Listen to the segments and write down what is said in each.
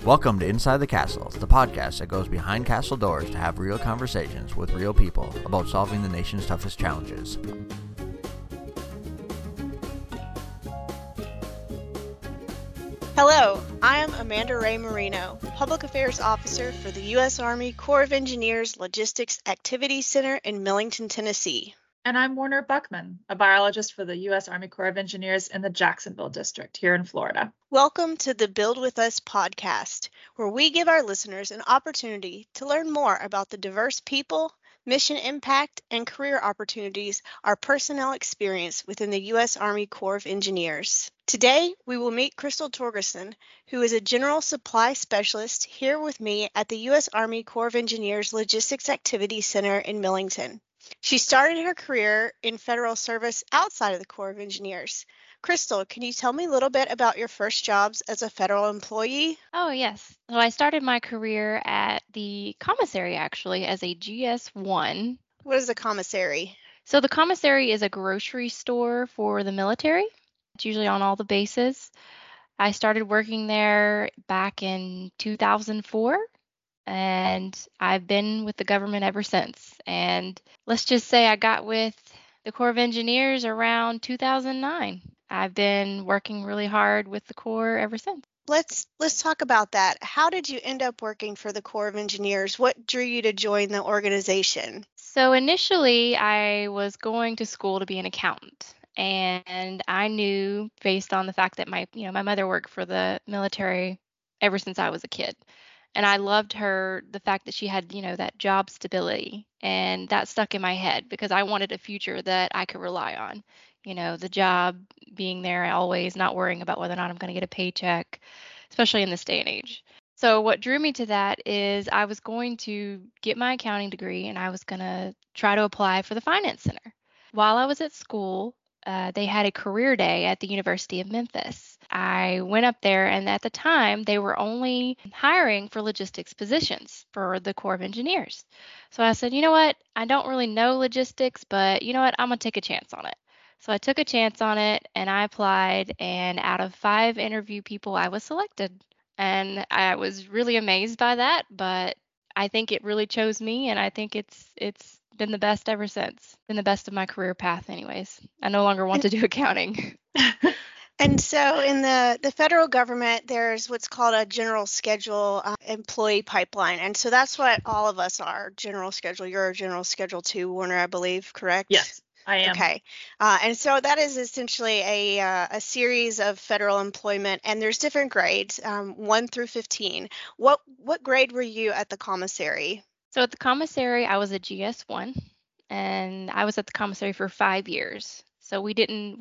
Welcome to Inside the Castle, the podcast that goes behind castle doors to have real conversations with real people about solving the nation's toughest challenges. Hello, I am Amanda Ray Marino, Public Affairs Officer for the U.S. Army Corps of Engineers Logistics Activity Center in Millington, Tennessee. And I'm Warner Buckman, a biologist for the U.S. Army Corps of Engineers in the Jacksonville District here in Florida. Welcome to the Build With Us podcast, where we give our listeners an opportunity to learn more about the diverse people, mission impact, and career opportunities our personnel experience within the U.S. Army Corps of Engineers. Today, we will meet Crystal Torgerson, who is a General Supply Specialist here with me at the U.S. Army Corps of Engineers Logistics Activity Center in Millington. She started her career in federal service outside of the Corps of Engineers. Crystal, can you tell me a little bit about your first jobs as a federal employee? Oh, yes. So I started my career at the commissary, actually, as a GS1. What is a commissary? So the commissary is a grocery store for the military. It's usually on all the bases. I started working there back in 2004, and I've been with the government ever since. And let's just say I got with the Corps of Engineers around 2009. I've been working really hard with the Corps ever since. Let's talk about that. How did you end up working for the Corps of Engineers? What drew you to join the organization? So initially, I was going to school to be an accountant. And I knew, based on the fact that my mother worked for the military ever since I was a kid. And I loved the fact that she had, that job stability. And that stuck in my head because I wanted a future that I could rely on. The job being there always, not worrying about whether or not I'm going to get a paycheck, especially in this day and age. So what drew me to that is I was going to get my accounting degree and I was going to try to apply for the Finance Center. While I was at school, they had a career day at the University of Memphis. I went up there, and at the time, they were only hiring for logistics positions for the Corps of Engineers. So I said, you know what? I don't really know logistics, but you know what? I'm going to take a chance on it. So I took a chance on it, and I applied, and out of 5 interview people, I was selected. And I was really amazed by that, but I think it really chose me, and I think it's been the best ever since. Been the best of my career path anyways. I no longer want to do accounting. And so in the federal government, there's what's called a general schedule employee pipeline. And so that's what all of us are, general schedule. You're a general schedule too, Warner, I believe, correct? Yes, I am. Okay. And so that is essentially a series of federal employment, and there's different grades, 1 through 15. What grade were you at the commissary? So at the commissary, I was a GS1, and I was at the commissary for 5 years. So we didn't,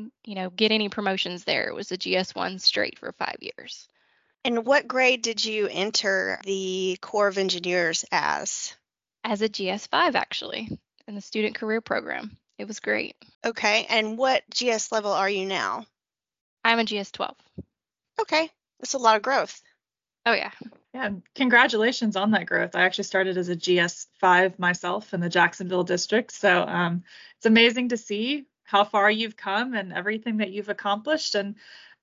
get any promotions there. It was a GS1 straight for 5 years. And what grade did you enter the Corps of Engineers as? As a GS5, actually, in the student career program. It was great. Okay. And what GS level are you now? I'm a GS12. Okay. That's a lot of growth. Oh, yeah. Yeah, congratulations on that growth. I actually started as a GS5 myself in the Jacksonville District. So it's amazing to see how far you've come and everything that you've accomplished. And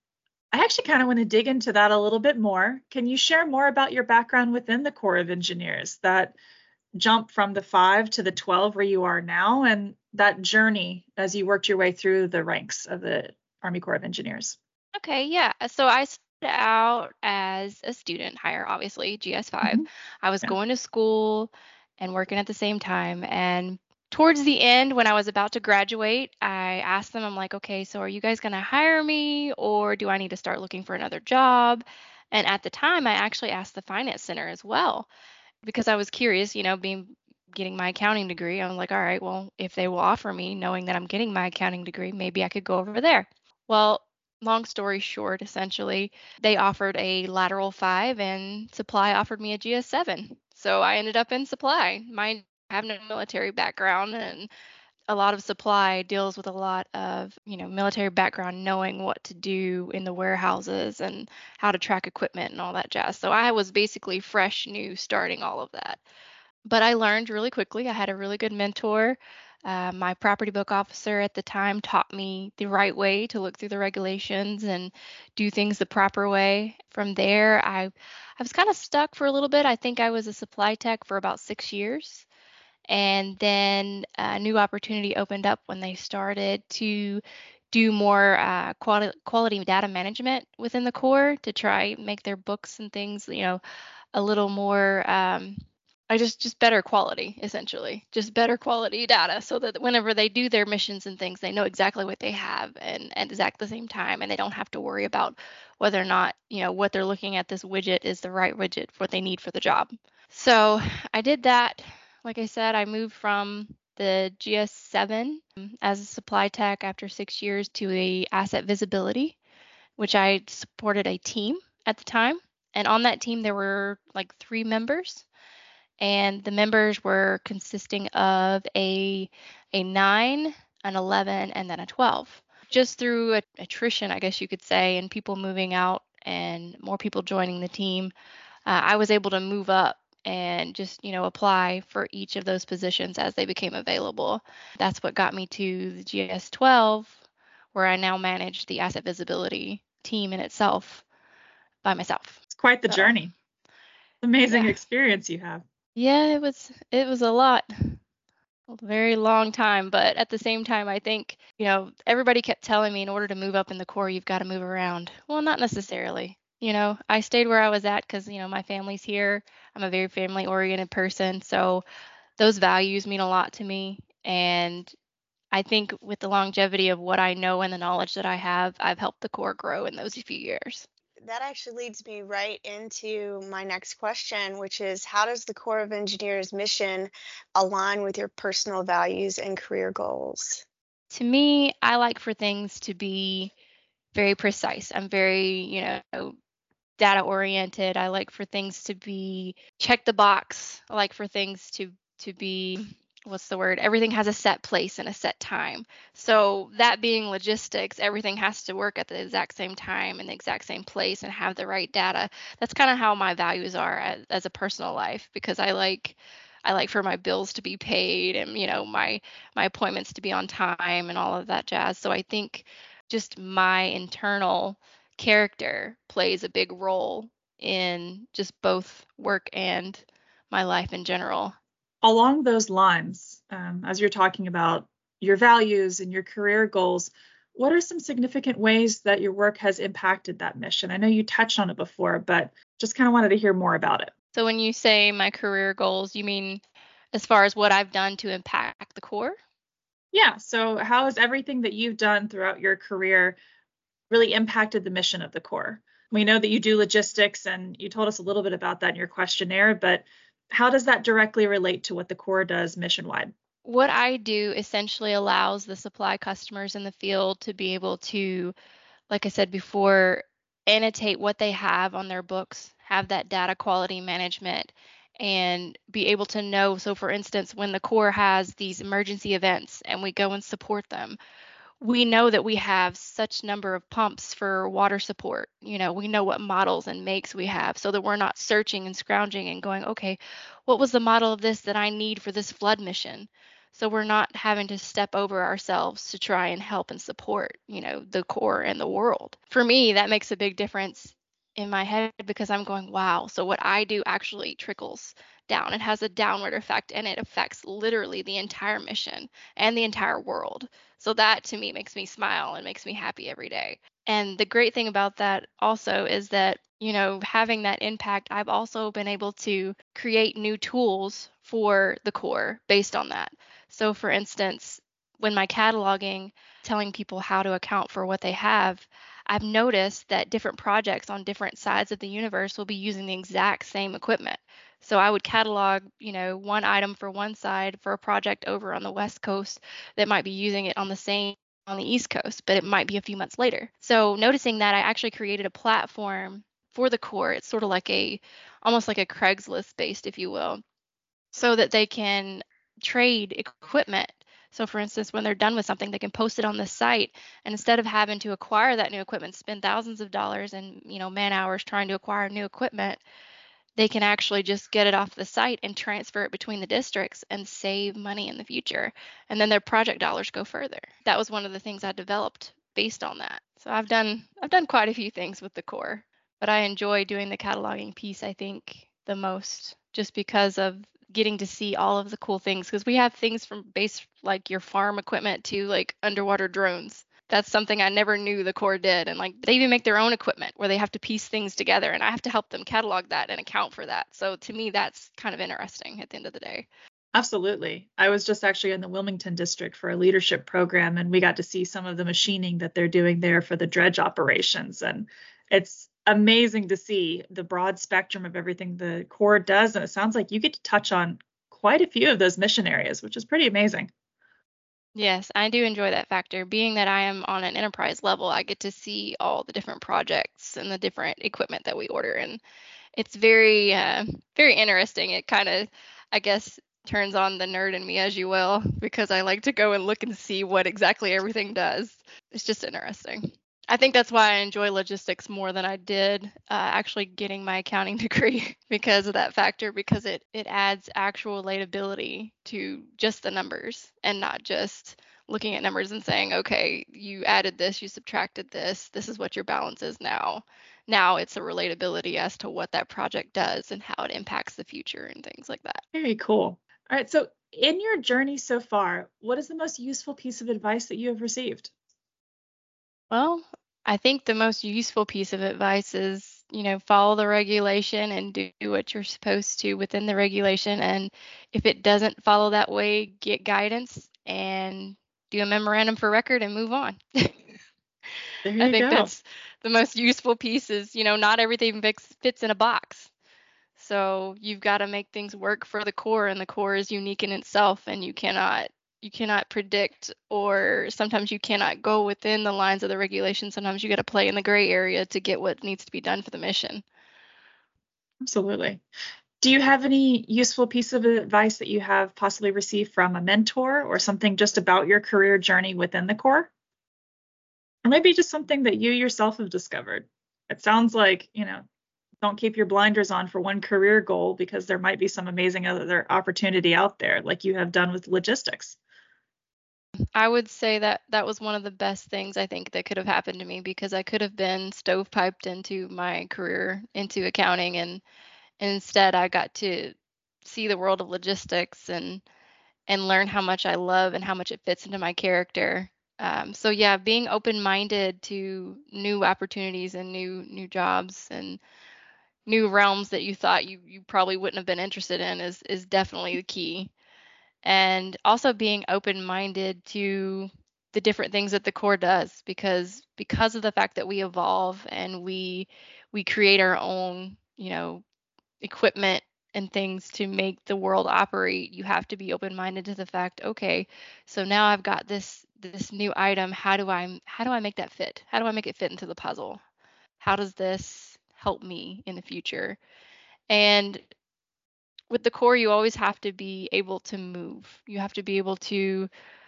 I actually kind of want to dig into that a little bit more. Can you share more about your background within the Corps of Engineers, that jump from the 5 to the 12 where you are now, and that journey as you worked your way through the ranks of the Army Corps of Engineers? Okay, yeah. So I started out as a student hire, obviously, GS5. Mm-hmm. I was going to school and working at the same time. And towards the end, when I was about to graduate, I asked them, I'm like, okay, so are you guys going to hire me, or do I need to start looking for another job? And at the time, I actually asked the Finance Center as well, because I was curious, getting my accounting degree. I'm like, all right, well, if they will offer me, knowing that I'm getting my accounting degree, maybe I could go over there. Well, long story short, essentially, they offered a lateral 5 and supply offered me a GS7. So I ended up in supply. I have no military background, and a lot of supply deals with a lot of, military background, knowing what to do in the warehouses and how to track equipment and all that jazz. So I was basically fresh, new, starting all of that. But I learned really quickly. I had a really good mentor My property book officer at the time taught me the right way to look through the regulations and do things the proper way. From there, I was kind of stuck for a little bit. I think I was a supply tech for about 6 years. And then a new opportunity opened up when they started to do more quality data management within the Corps to try make their books and things, a little more I just better quality, essentially, just better quality data, so that whenever they do their missions and things, they know exactly what they have and at exactly the same time, and they don't have to worry about whether or not what they're looking at, this widget is the right widget for what they need for the job. So I did that. Like I said, I moved from the GS7 as a supply tech after 6 years to a asset visibility, which I supported a team at the time. And on that team, there were like 3 members, and the members were consisting of a 9, an 11, and then a 12. Just through attrition, I guess you could say, and people moving out and more people joining the team, I was able to move up and just apply for each of those positions as they became available. That's what got me to the GS12, where I now manage the asset visibility team in itself by myself. It's quite the journey. Amazing Yeah. experience you have. Yeah, it was a lot. A very long time, but at the same time, I think, everybody kept telling me in order to move up in the Corps, you've got to move around. Well, not necessarily. I stayed where I was at because, my family's here. I'm a very family-oriented person, so those values mean a lot to me. And I think with the longevity of what I know and the knowledge that I have, I've helped the Corps grow in those few years. That actually leads me right into my next question, which is how does the Corps of Engineers mission align with your personal values and career goals? To me, I like for things to be very precise. I'm very, data oriented. I like for things to be check the box. I like for things to be, what's the word? Everything has a set place and a set time. So that being logistics, everything has to work at the exact same time in the exact same place and have the right data. That's kind of how my values are as a personal life, because I like for my bills to be paid and my appointments to be on time and all of that jazz. So I think just my internal character plays a big role in just both work and my life in general. Along those lines, as you're talking about your values and your career goals, what are some significant ways that your work has impacted that mission? I know you touched on it before, but just kind of wanted to hear more about it. So when you say my career goals, you mean as far as what I've done to impact the Corps? Yeah. So how has everything that you've done throughout your career really impacted the mission of the Corps? We know that you do logistics, and you told us a little bit about that in your questionnaire, but how does that directly relate to what the Corps does mission-wide? What I do essentially allows the supply customers in the field to be able to, like I said before, annotate what they have on their books, have that data quality management, and be able to know. So, for instance, when the Corps has these emergency events and we go and support them, we know that we have such number of pumps for water support. We know what models and makes we have, so that we're not searching and scrounging and going, okay, what was the model of this that I need for this flood mission? So we're not having to step over ourselves to try and help and support, the Corps and the world. For me, that makes a big difference in my head, because I'm going, wow, so what I do actually trickles down. It has a downward effect, and it affects literally the entire mission and the entire world. So that to me makes me smile and makes me happy every day. And the great thing about that also is that, having that impact, I've also been able to create new tools for the Corps based on that. So for instance, when my cataloging, telling people how to account for what they have, I've noticed that different projects on different sides of the universe will be using the exact same equipment. So I would catalog, one item for one side for a project over on the West Coast that might be using it on the East Coast, but it might be a few months later. So noticing that, I actually created a platform for the Corps. It's sort of like almost like a Craigslist based, if you will, so that they can trade equipment. So for instance, when they're done with something, they can post it on the site, and instead of having to acquire that new equipment, spend thousands of dollars and man hours trying to acquire new equipment, they can actually just get it off the site and transfer it between the districts and save money in the future. And then their project dollars go further. That was one of the things I developed based on that. So I've done quite a few things with the core, but I enjoy doing the cataloging piece, I think, the most, just because of getting to see all of the cool things, because we have things from base like your farm equipment to like underwater drones. That's something I never knew the Corps did. And like they even make their own equipment where they have to piece things together, and I have to help them catalog that and account for that. So to me, that's kind of interesting at the end of the day. Absolutely. I was just actually in the Wilmington district for a leadership program, and we got to see some of the machining that they're doing there for the dredge operations. And it's amazing to see the broad spectrum of everything the Corps does. And it sounds like you get to touch on quite a few of those mission areas, which is pretty amazing. Yes, I do enjoy that factor. Being that I am on an enterprise level, I get to see all the different projects and the different equipment that we order, and it's very, very interesting. It kind of, I guess, turns on the nerd in me, as you will, because I like to go and look and see what exactly everything does. It's just interesting. I think that's why I enjoy logistics more than I did actually getting my accounting degree, because of that factor, because it adds actual relatability to just the numbers and not just looking at numbers and saying, okay, you added this, you subtracted this is what your balance is now. Now it's a relatability as to what that project does and how it impacts the future and things like that. Very cool. All right. So in your journey so far, what is the most useful piece of advice that you have received? Well, I think the most useful piece of advice is, follow the regulation and do what you're supposed to within the regulation. And if it doesn't follow that way, get guidance and do a memorandum for record and move on. There I you think go. that's the most useful piece is, not everything fits in a box. So you've got to make things work for the Corps, and the Corps is unique in itself, and you cannot predict, or sometimes you cannot go within the lines of the regulation. Sometimes you got to play in the gray area to get what needs to be done for the mission. Absolutely. Do you have any useful piece of advice that you have possibly received from a mentor or something just about your career journey within the Corps? Or maybe just something that you yourself have discovered. It sounds like, don't keep your blinders on for one career goal, because there might be some amazing other opportunity out there, like you have done with logistics. I would say that that was one of the best things I think that could have happened to me, because I could have been stovepiped into my career, into accounting, and instead I got to see the world of logistics and learn how much I love and how much it fits into my character. So yeah, being open-minded to new opportunities and new jobs and new realms that you thought you probably wouldn't have been interested in is definitely the key. And also being open-minded to the different things that the Corps does, because of the fact that we evolve and we create our own, equipment and things to make the world operate. You have to be open-minded to the fact, okay, so now I've got this new item. How do I make that fit? How do I make it fit into the puzzle? How does this help me in the future? And with the Corps, you always have to be able to move. You have to be able to,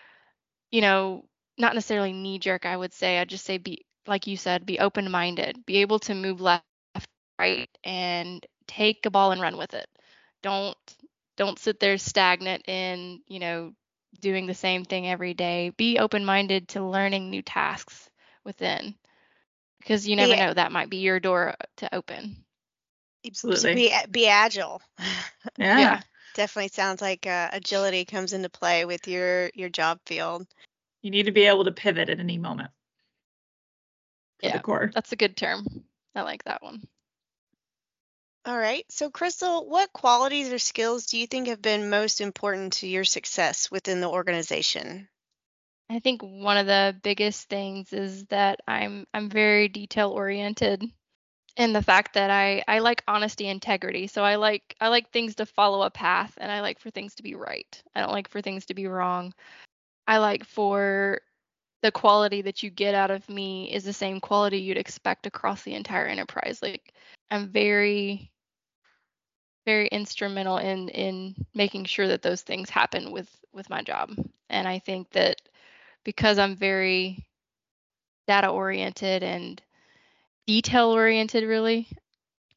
not necessarily knee jerk, I would say. I'd just say, be, like you said, be open-minded, be able to move left, right, and take a ball and run with it. Don't sit there stagnant in, doing the same thing every day. Be open-minded to learning new tasks within, because you never know, that might be your door to open. Absolutely. Be agile. Yeah. Definitely sounds like agility comes into play with your job field. You need to be able to pivot at any moment. For the Corps. That's a good term. I like that one. All right. So, Crystal, what qualities or skills do you think have been most important to your success within the organization? I think one of the biggest things is that I'm very detail oriented, and the fact that I like honesty, integrity. So I like things to follow a path, and I like for things to be right. I don't like for things to be wrong. I like for the quality that you get out of me is the same quality you'd expect across the entire enterprise. Like, I'm very, very instrumental in making sure that those things happen with my job. And I think that because I'm very data oriented and detail oriented, really,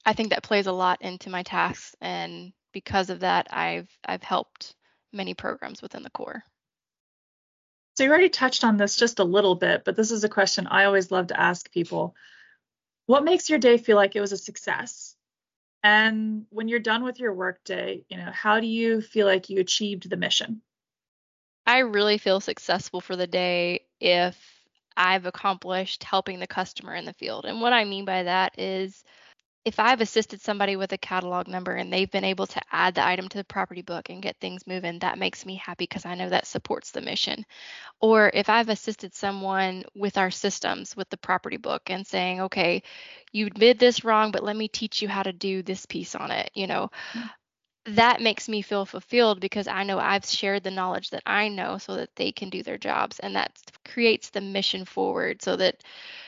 I think that plays a lot into my tasks, and because of that, I've helped many programs within the Corps. So you already touched on this just a little bit, but this is a question I always love to ask people. What makes your day feel like it was a success? And when you're done with your workday, how do you feel like you achieved the mission? I really feel successful for the day if I've accomplished helping the customer in the field. And what I mean by that is if I've assisted somebody with a catalog number and they've been able to add the item to the property book and get things moving, that makes me happy because I know that supports the mission. Or if I've assisted someone with our systems with the property book and saying, okay, you did this wrong, but let me teach you how to do this piece on it, that makes me feel fulfilled because I know I've shared the knowledge that I know so that they can do their jobs. And that creates the mission forward so that,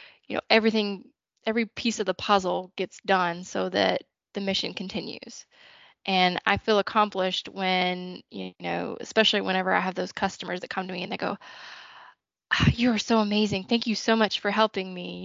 every piece of the puzzle gets done so that the mission continues. And I feel accomplished when, especially whenever I have those customers that come to me and they go, you are so amazing. Thank you so much for helping me.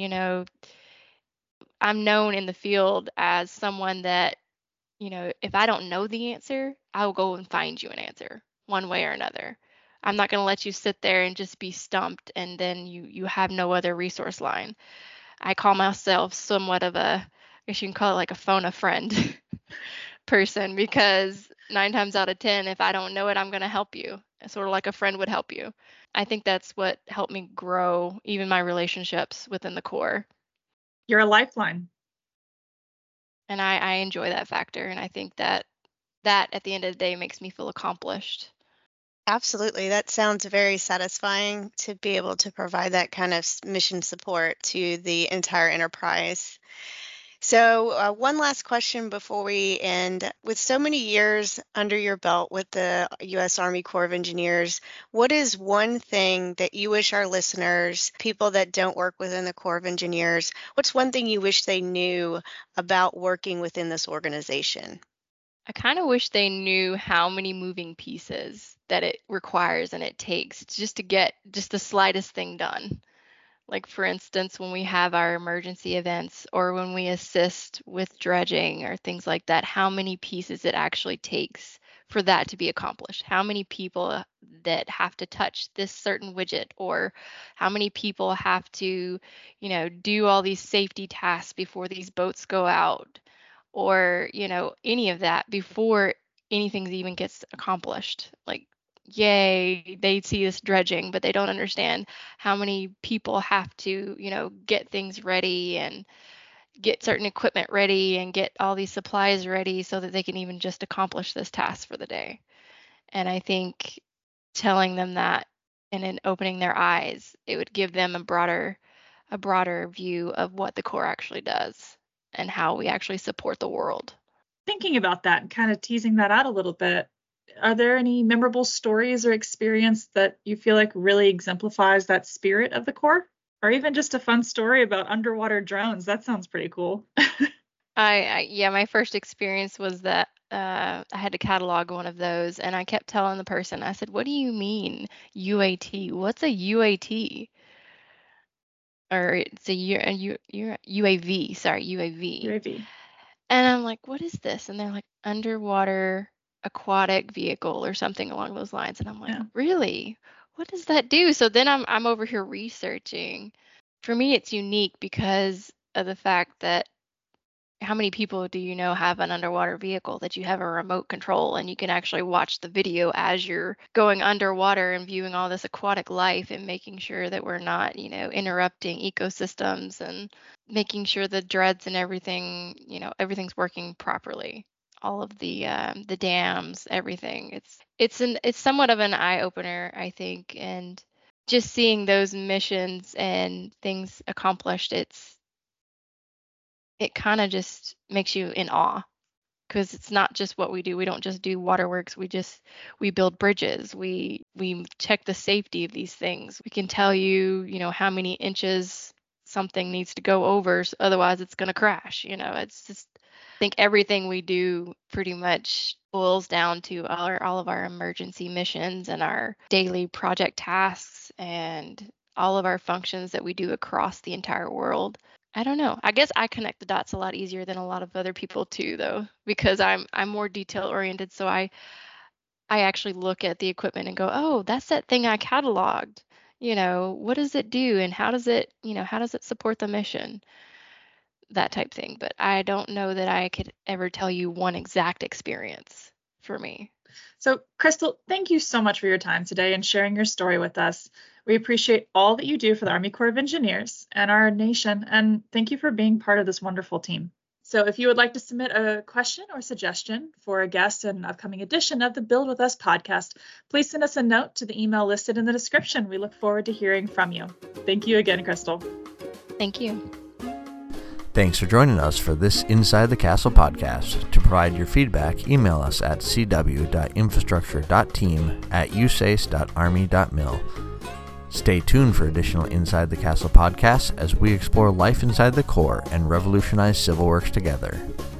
I'm known in the field as someone that, if I don't know the answer, I will go and find you an answer one way or another. I'm not going to let you sit there and just be stumped and then you have no other resource line. I call myself somewhat of I guess you can call it like a phone a friend person, because 9 times out of 10, if I don't know it, I'm going to help you. Sort of like a friend would help you. I think that's what helped me grow even my relationships within the Corps. You're a lifeline. And I enjoy that factor. And I think that at the end of the day makes me feel accomplished. Absolutely. That sounds very satisfying to be able to provide that kind of mission support to the entire enterprise. So one last question before we end. With so many years under your belt with the U.S. Army Corps of Engineers, what is one thing that you wish our listeners, people that don't work within the Corps of Engineers, what's one thing you wish they knew about working within this organization? I kind of wish they knew how many moving pieces that it requires and it takes just to get just the slightest thing done. Like, for instance, when we have our emergency events or when we assist with dredging or things like that, how many pieces it actually takes for that to be accomplished. How many people that have to touch this certain widget, or how many people have to, do all these safety tasks before these boats go out, or, any of that before anything even gets accomplished. Like, yay, they see this dredging, but they don't understand how many people have to, get things ready and get certain equipment ready and get all these supplies ready so that they can even just accomplish this task for the day. And I think telling them that and then opening their eyes, it would give them a broader view of what the Corps actually does and how we actually support the world. Thinking about that and kind of teasing that out a little bit, are there any memorable stories or experience that you feel like really exemplifies that spirit of the Corps? Or even just a fun story about underwater drones? That sounds pretty cool. Yeah, my first experience was that I had to catalog one of those, and I kept telling the person, I said, "What do you mean UAT? What's a UAT?" Or it's UAV. Sorry, UAV. UAV. And I'm like, "What is this?" And they're like, "Underwater aquatic vehicle," or something along those lines. And I'm like, Yeah. "Really? What does that do?" So then I'm over here researching. For me, it's unique because of the fact that how many people do you know have an underwater vehicle that you have a remote control and you can actually watch the video as you're going underwater and viewing all this aquatic life and making sure that we're not, interrupting ecosystems and making sure the dreads and everything, everything's working properly. All of the dams, everything. It's somewhat of an eye opener, I think, and just seeing those missions and things accomplished, it kind of just makes you in awe, because it's not just what we do. We don't just do waterworks. We build bridges. We check the safety of these things. We can tell you, how many inches something needs to go over, otherwise it's going to crash. It's just, I think everything we do pretty much boils down to all of our emergency missions and our daily project tasks and all of our functions that we do across the entire world. I don't know. I guess I connect the dots a lot easier than a lot of other people too, though, because I'm more detail oriented. So I actually look at the equipment and go, oh, that's that thing I cataloged. What does it do and how does it support the mission? That type thing. But I don't know that I could ever tell you one exact experience for me. So, Crystal, thank you so much for your time today and sharing your story with us. We appreciate all that you do for the Army Corps of Engineers and our nation, and thank you for being part of this wonderful team. So if you would like to submit a question or suggestion for a guest in an upcoming edition of the Build With Us podcast, please send us a note to the email listed in the description. We look forward to hearing from you. Thank you again, Crystal. Thank you. Thanks for joining us for this Inside the Castle podcast. To provide your feedback, email us at cw.infrastructure.team@usace.army.mil. Stay tuned for additional Inside the Castle podcasts as we explore life inside the Corps and revolutionize civil works together.